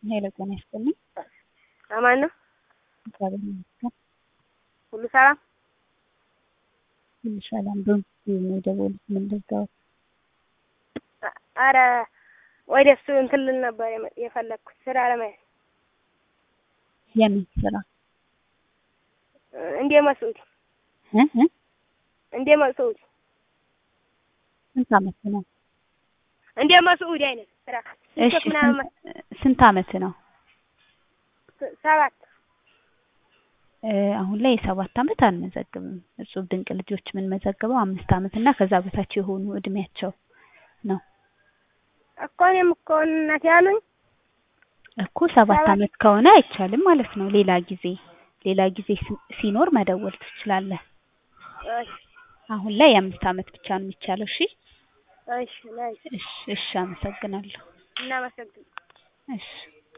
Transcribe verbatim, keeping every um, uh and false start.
ሄሎ ጤና ይስጥልኝ። አማን ነው? እግዚአብሔር ይመስገን። ሁሉ ሰላም? ሁሉ ሰላም። በምስሉ ነው የደወሉት ምን ልርዳው? ኧረ ወደሱ እንትን ልል ነበር የፈለኩት ስራ ለማየት። የምን ስራ? እንደ መስዑድ እ እ እንደ መስዑድ ስንት ዓመት ነው? እንደ መስዑድ አይነት ስራ። እሺ ስንት ዓመት ነው? ሰባት አሁን ላይ የሰባት ዓመት አንመዘግብም። እጹብ ድንቅ ልጆች ምን መዘግበው አምስት ዓመት እና ከዛ በታች የሆኑ እድሜያቸው ነው። እኮ እኔም እኮ እናት ያሉኝ እኮ ሰባት ዓመት ከሆነ አይቻልም ማለት ነው። ሌላ ጊዜ ሌላ ጊዜ ሲኖር መደወል ትችላለህ። እሺ አሁን ላይ የአምስት ዓመት ብቻ ነው የሚቻለው። እሺ እሺ እሺ እሺ እሺ አመሰግናለሁ። እናመሰግናለን። እሺ